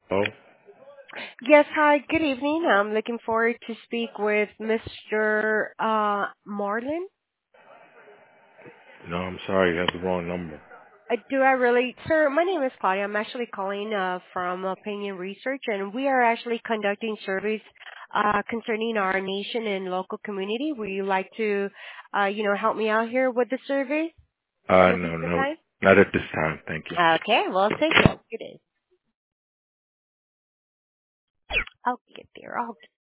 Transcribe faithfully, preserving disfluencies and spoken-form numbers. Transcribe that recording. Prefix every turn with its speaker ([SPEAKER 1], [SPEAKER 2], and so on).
[SPEAKER 1] Oh,
[SPEAKER 2] Yes, hi, good evening. I'm looking forward to speak with Mister Uh, Marlin.
[SPEAKER 1] no, I'm sorry, you have the wrong number.
[SPEAKER 2] Uh, do I really, sir? My name is Claudia. I'm actually calling uh, from Opinion Research, and we are actually conducting surveys uh, concerning our nation and local community. Would you like to, uh, you know, help me out here with the survey?
[SPEAKER 1] Uh,
[SPEAKER 2] Is this
[SPEAKER 1] no,
[SPEAKER 2] the
[SPEAKER 1] no,
[SPEAKER 2] time?
[SPEAKER 1] not at this time, thank you.
[SPEAKER 2] Okay, well, thank you. It is. I'll get there. I'll